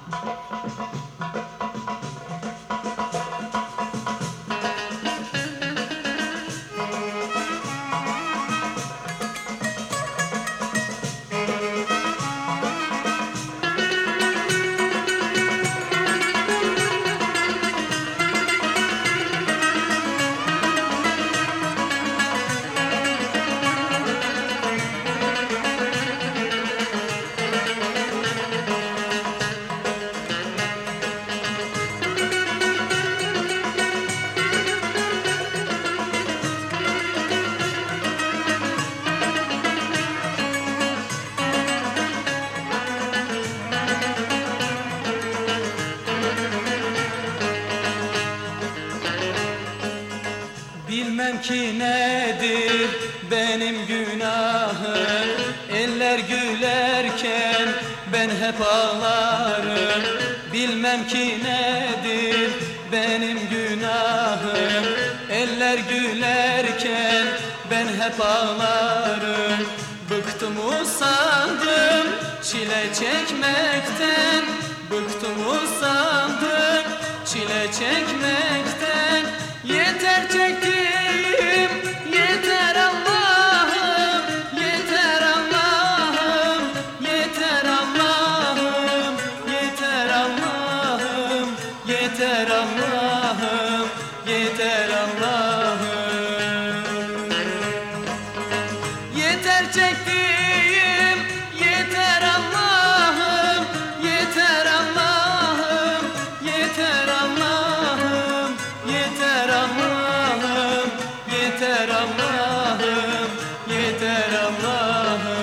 Bilmem ki nedir benim günahım, eller gülerken ben hep ağlarım. Bilmem ki nedir benim günahım, eller gülerken ben hep ağlarım. Bıktım usandım çile çekmekten, bıktım usandım çile çekmekten. Yeter çektiğim, yeter Allah'ım, yeter Allah'ım, yeter Allah'ım, yeter Allah'ım, yeter Allah'ım, yeter Allah'ım. Yeter çektiğim, yeter Allah'ım, yeter Allah'ım, yeter Allah'ım, yeter Allah'ım, yeter Allah'ım, yeter Allah'ım.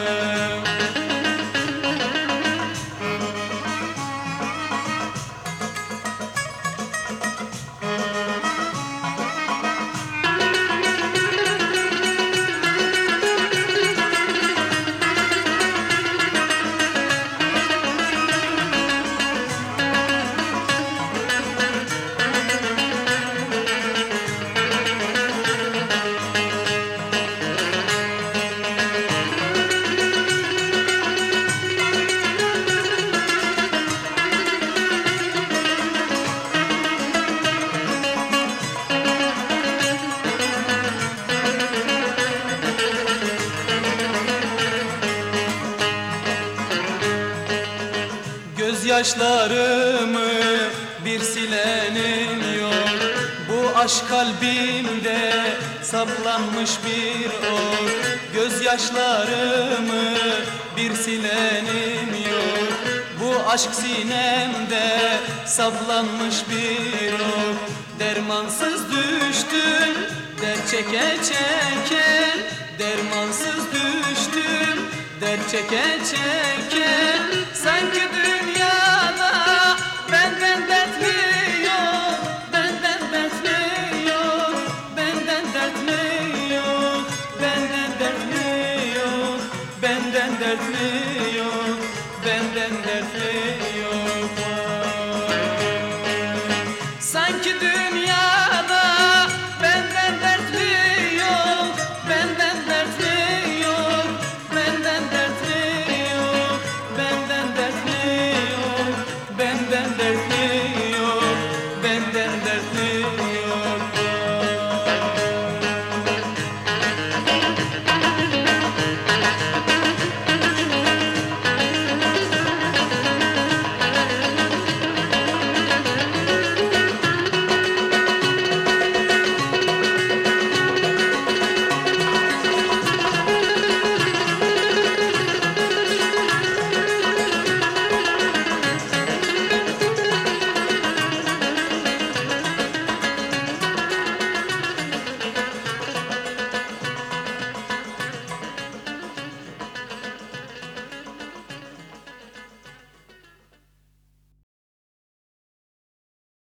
Gözyaşlarımı bir silenim yok, bu aşk kalbimde saplanmış bir ok. Gözyaşlarımı bir silenim yok, bu aşk sinemde saplanmış bir ok. Dermansız düştüm dert çeke çeke, dermansız düştüm dert çeke çeke.